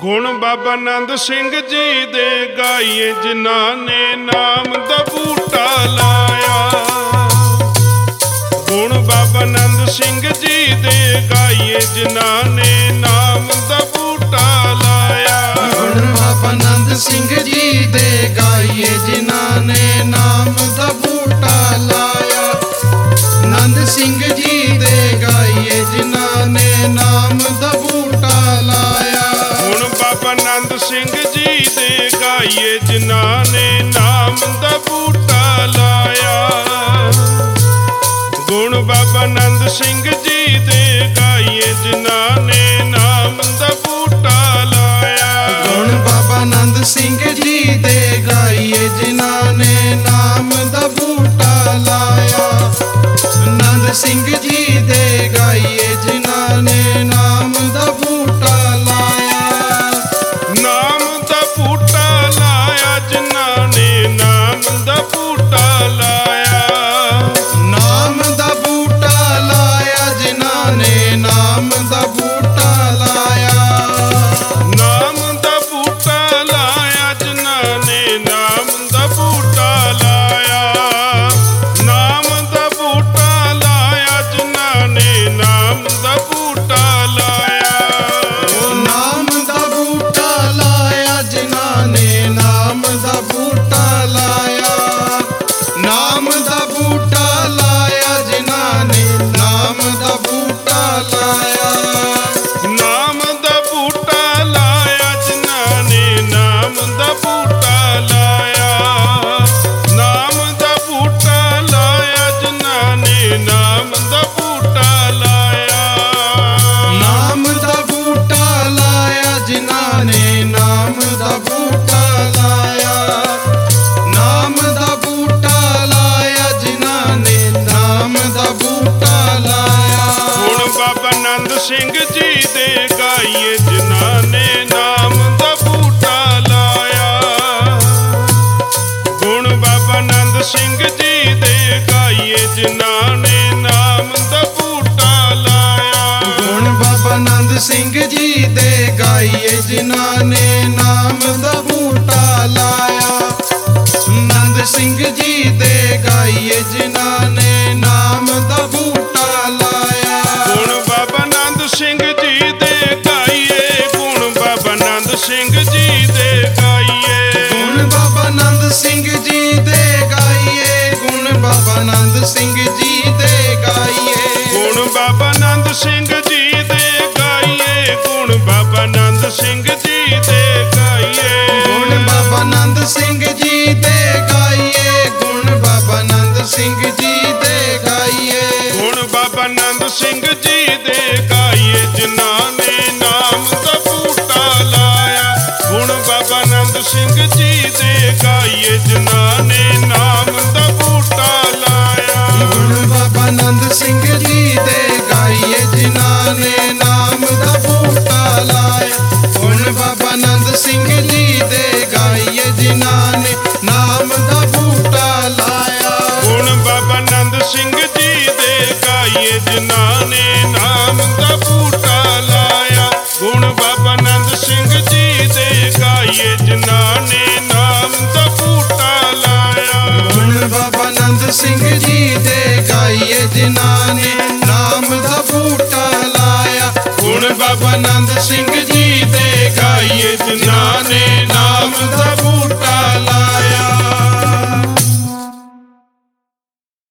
ਗੁਣ ਬਾਬਾ ਨੰਦ ਸਿੰਘ ਜੀ ਦੇ ਗਾਈਏ, ਜਿਨ੍ਹਾਂ ਨੇ ਨਾਮ ਦਾ ਬੂਟਾ ਲਾਇਆ। ਗੁਣ ਬਾਬਾ ਨੰਦ ਸਿੰਘ ਜੀ ਦੇ ਗਾਈਏ, ਜਿਨ੍ਹਾਂ ਨੇ ਨਾਮ ਦਾ ਬੂਟਾ ਲਾਇਆ। ਗੁਣ ਬਾਬਾ ਨੰਦ ਸਿੰਘ ਜੀ ਦੇ ਗਾਈਏ, ਜਿਨ੍ਹਾਂ ਨੇ ਨਾਮ ਦਾ ਬੂਟਾ ਲਾਇਆ। ਨੰਦ ਸਿੰਘ ਜੀ ਦੇ ਗਾਈਏ, ਜਿਨ੍ਹਾਂ ਨੇ ਨਾਮ ਦਾ ਬੂਟਾ ਲਾਇਆ। ਗੁਣ ਬਾਬਾ ਨੰਦ ਸਿੰਘ ਜੀ ਦੇ ਗਾਈਏ, ਜਿਨ੍ਹਾਂ ਨੇ ਨਾਮ ਦਾ ਬੂਟਾ ਲਾਇਆ। ਗੁਣ ਬਾਬਾ ਨੰਦ ਸਿੰਘ ਜੀ ਦੇ ਗਾਈਏ, ਜਿਨ੍ਹਾਂ ਨੇ ਨਾਮ ਦਾ ਬੂਟਾ ਲਾਇਆ। ਗੁਣ ਬਾਬਾ ਨੰਦ ਸਿੰਘ ਜੀ ਦੇ ਗਾਈਏ, ਜਿਨ੍ਹਾਂ ਨੇ ਨਾਮ ਦਾ ਬੂਟਾ ਲਾਇਆ। ਨੰਦ ਸਿੰਘ ਜੀ ਦੇ ਗਾਈਏ, ਜਿਨ੍ਹਾਂ ਨੇ ਨਾਮ ਦਾ ਬੂਟਾ ਲਾਇਆ। ਨਾਮ ਦਾ ਬੂਟਾ ਲਾਇਆ, ਜਿਨ੍ਹਾਂ ਨੇ ਨਾਮ ਦਾ ਬੂਟਾ ਲਾਇਆ। ਨਾਮ ਦਾ ਬੂਟਾ ਲਾਇਆ, ਜਿਨ੍ਹਾਂ ਨੇ ਨਾਮ ਦਾ ਬੂਟਾ ਲਾਇਆ। ਨਾਮ ਦਾ ਬੂਟਾ ਲਾਇਆ, ਜਿਨ੍ਹਾਂ ਨੇ ਨਾਮ ਦਾ ਬੂਟਾ ਲਾਇਆ। ਨਾਮ ਦਾ ਬੂਟਾ ਲਾਇਆ, ਜਿਨ੍ਹਾਂ ਨੇ ਨਾਮ ਦਾ ਬੂਟਾ ਲਾਇਆ। ਨਾਮ ਦਾ ਬੂਟਾ ਲਾਇਆ, ਜਿਨ੍ਹਾਂ ਨੇ ਨਾਮ ਦਾ ਬੂਟਾ ਲਾਇਆ। ਨਾਮ ਦਾ ਬੂਟਾ ਲਾਇਆ, ਜਿਨ੍ਹਾਂ ਨੇ ਨਾਮ ਦਾ ਬੂਟਾ ਲਾਇਆ। ਨਾਮ ਦਾ ਬੂਟਾ ਲਾਇਆ, ਜਿਨ੍ਹਾਂ ਨੇ ਨਾਮ ਦਾ ਬੂਟਾ ਲਾਇਆ। ਨਾਮ ਦਾ ਬੂਟਾ ਲਾਇਆ, ਜਿਨ੍ਹਾਂ ਨੇ ਨਾਮ ਦਾ ਬੂਟਾ ਲਾਇਆ। ਨਾਮ ਦਾ ਬੂਟਾ ਲਾਇਆ, ਜਿਨ੍ਹਾਂ ਨੇ ਨਾਮ ਦਾ ਬੂਟਾ ਲਾਇਆ। ਨਾਮ ਦਾ ਬੂਟਾ ਲਾਇਆ, ਜਿਨ੍ਹਾਂ ਨੇ ਨਾਮ ਦਾ ਬੂਟਾ ਲਾਇਆ। ਗੁਣ ਬਾਬਾ ਨੰਦ ਸਿੰਘ ਜੀ ਦੇ ਗਾਈਏ, ਜਿਨ੍ਹਾਂ ਨੇ ਨਾਮ ਦਾ ਬੂਟਾ ਲਾਇਆ। ਗੁਣ ਬਾਬਾ ਨੰਦ ਸਿੰਘ ਜੀ ਦੇ ਗਾਈਏ, ਜਿਨ੍ਹਾਂ ਨੇ ਨਾਮ ਦਾ ਬੂਟਾ ਲਾਇਆ। ਗੁਣ ਬਾਬਾ ਨੰਦ ਸਿੰਘ ਜੀ ਦੇ ਗਾਈਏ, ਜਿਨ੍ਹਾਂ ਨੇ ਨਾਮ ਦਾ ਬੂਟਾ ਲਾਇਆ। ਨੰਦ ਸਿੰਘ ਜੀ ਦੇ ਗਾਈਏ, ਜਿਨ੍ਹਾਂ ਨੇ ਨਾਮ ਦਾ ਬੂਟਾ ਲਾਇਆ। ਗੁਣ ਬਾਬਾ ਨੰਦ ਸਿੰਘ ਜੀ ਦੇ ਗਾਈਏ। ਗੁਣ ਬਾਬਾ ਨੰਦ ਸਿੰਘ ਜੀ ਦੇ ਗਾਈਏ। ਗੁਣ ਬਾਬਾ ਨੰਦ ਸਿੰਘ ਜੀ ਦੇ ਗਾਈਏ। ਗੁਣ ਬਾਬਾ ਨੰਦ ਸਿੰਘ ਜੀ ਦੇ ਗਾਈਏ। ਗੁਣ ਬਾਬਾ ਨੰਦ ਸਿੰਘ ਜੀ ਦੇ ਗਾਈਏ। ਗੁਣ ਬਾਬਾ ਨੰਦ ਸਿੰਘ ਜੀ ਦੇ ਗਾਈਏ। ਗੁਣ ਬਾਬਾ ਨੰਦ ਸਿੰਘ ਜੀ ਦੇ ਗਾਈਏ। ਗੁਣ ਬਾਬਾ ਨੰਦ ਸਿੰਘ ਜੀ ਦੇ ਗਾਈਏ। ਗੁਣ ਬਾਬਾ ਨੰਦ ਸਿੰਘ ਜੀ ਦੇ ਗਾਈਏ, ਜਿਨ੍ਹਾਂ ਨੇ ਨਾਮ ਦਾ ਬੂਟਾ ਲਾਇਆ। ਗੁਣ ਬਾਬਾ ਨੰਦ ਸਿੰਘ ਜੀ ਦੇ ਗਾਈਏ, ਜਿਨ੍ਹਾਂ ਨੇ ਨਾਮ ਦਾ ਬੂਟਾ ਲਾਇਆ। ਗੁਣ ਬਾਬਾ ਨੰਦ ਸਿੰਘ ਜੀ ਦੇ ਗਾਈਏ, ਜਿਨ੍ਹਾਂ ਨੇ ਨਾਮ ਦਾ ਬੂਟਾ ਲਾਇਆ। ਗੁਣ ਬਾਬਾ ਨੰਦ ਸਿੰਘ ਜੀ ਦੇ ਗਾਈਏ, ਜਿਨ੍ਹਾਂ ਨੇ ਨਾਮ ਦਾ ਬੂਟਾ ਲਾਇਆ। ਗੁਣ ਬਾਬਾ ਨੰਦ ਸਿੰਘ ਜੀ ਦੇ ਗਾਈਏ, ਜਿਨ੍ਹਾਂ ਨੇ ਨਾਮ ਦਾ ਬੂਟਾ ਲਾਇਆ। ਗੁਣ ਬਾਬਾ ਨੰਦ ਸਿੰਘ ਜੀ ਦੇ ਗਾਈਏ, ਜਿਨ੍ਹਾਂ ਨੇ ਨਾਮ ਦਾ ਬੂਟਾ ਲਾਇਆ। ਗੁਣ ਬਾਬਾ ਨੰਦ ਸਿੰਘ ਜੀ ਦੇ ਗਾਈਏ, ਜਿਨ੍ਹਾਂ ਨੇ ਨਾਮ ਦਾ ਬੂਟਾ ਲਾਇਆ। ਗੁਣ ਬਾਬਾ ਨੰਦ ਸਿੰਘ ਜੀ ਦੇ ਗਾਈਏ,